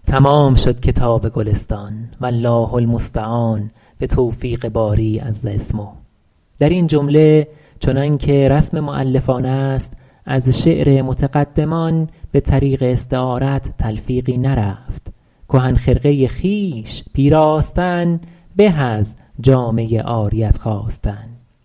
تمام شد کتاب گلستان والله المستعان به توفیق باری عز اسمه. در این جمله چنان که رسم مؤلفان است از شعر متقدمان به طریق استعارت تلفیقی نرفت. کهن خرقه خویش پیراستن به از جامه عاریت خواستن.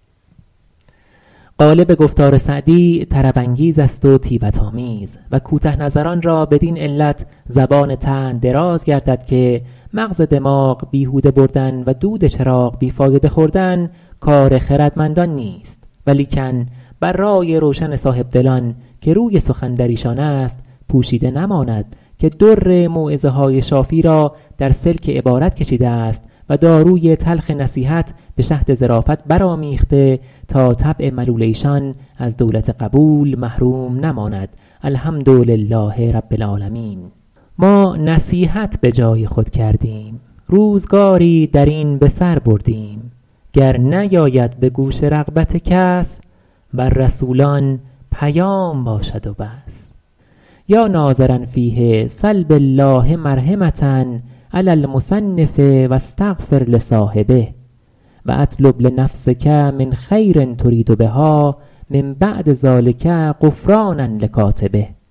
غالب گفتار سعدی طرب انگیز است و طیبت آمیز و کوته نظران را بدین علت زبان طعن دراز گردد که مغز دماغ بیهوده بردن و دود چراغ بیفایده خوردن کار خردمندان نیست، ولیکن بر رای روشن صاحب دلان که روی سخن در ایشان است پوشیده نماند که در موعظه های شافی را در سلک عبارت کشیده است و داروی تلخ نصیحت به شهد ظرافت برآمیخته تا طبع ملول ایشان از دولت قبول محروم نماند. الحمدلله رب العالمین. ما نصیحت به جای خود کردیم، روزگاری در این به سر بردیم. گر نیاید به گوش رغبت کس، بر رسولان پیام باشد و بس. یا ناظرا فیه سل بالله مرحمة علی المصنف و استغفر لصاحبه و اطلب لنفسک من خیر ترید بها من بعد ذلک غفرانا لکاتبه.